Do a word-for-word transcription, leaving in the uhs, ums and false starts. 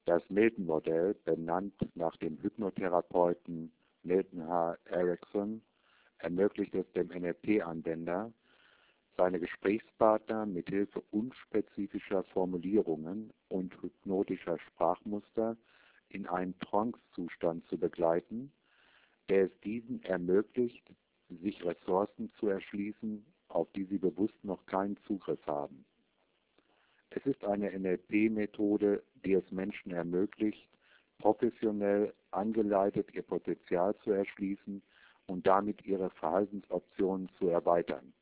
Das Milton-Modell, benannt nach dem Hypnotherapeuten Milton H. Erickson, ermöglicht es dem N L P-Anwender, seine Gesprächspartner mithilfe unspezifischer Formulierungen und hypnotischer Sprachmuster in einen Trance-Zustand zu begleiten, der es diesen ermöglicht, sich Ressourcen zu erschließen, auf die sie bewusst noch keinen Zugriff haben. Es ist eine N L P-Methode, die es Menschen ermöglicht, professionell angeleitet ihr Potenzial zu erschließen und damit ihre Verhaltensoptionen zu erweitern.